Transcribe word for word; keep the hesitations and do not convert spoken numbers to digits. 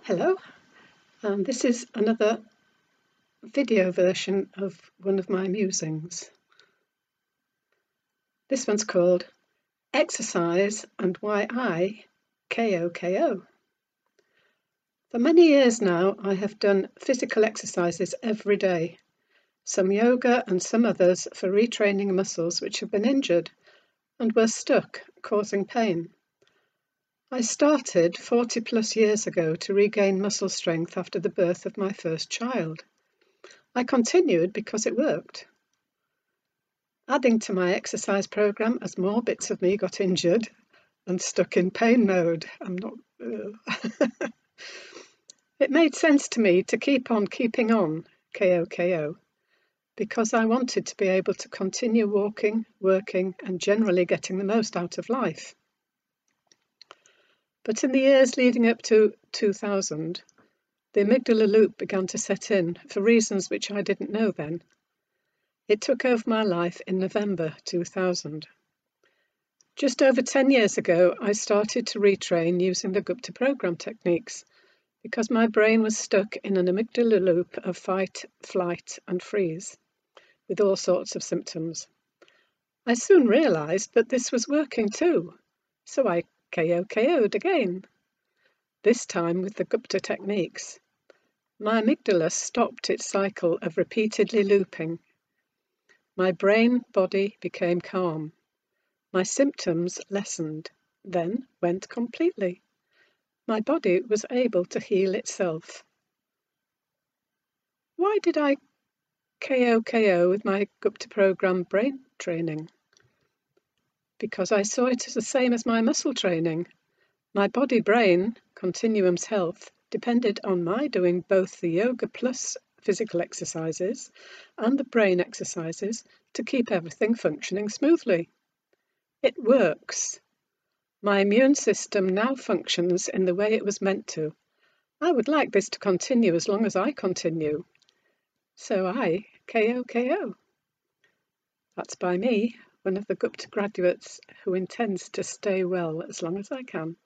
Hello, and this is another video version of one of my musings. This one's called Exercise and Why I K O K O. For many years now, I have done physical exercises every day, some yoga and some others for retraining muscles which have been injured and were stuck, causing pain. I started forty plus years ago to regain muscle strength after the birth of my first child. I continued because it worked. Adding to my exercise program as more bits of me got injured and stuck in pain mode. I'm not. Uh. It made sense to me to keep on keeping on, K O K O, because I wanted to be able to continue walking, working, and generally getting the most out of life. But in the years leading up to two thousand, the amygdala loop began to set in for reasons which I didn't know then. It took over my life in November two thousand. Just over ten years ago, I started to retrain using the Gupta program techniques because my brain was stuck in an amygdala loop of fight, flight, and freeze, with all sorts of symptoms. I soon realized that this was working too, so I K O K O'd again, this time with the Gupta techniques. My amygdala stopped its cycle of repeatedly looping. My brain-body became calm. My symptoms lessened, then went completely. My body was able to heal itself. Why did I K O K O with my Gupta program brain training? Because I saw it as the same as my muscle training. My body-brain continuum's health depended on my doing both the yoga plus physical exercises and the brain exercises to keep everything functioning smoothly. It works. My immune system now functions in the way it was meant to. I would like this to continue as long as I continue. So I K O K O. That's by me, one of the Gupta graduates who intends to stay well as long as I can.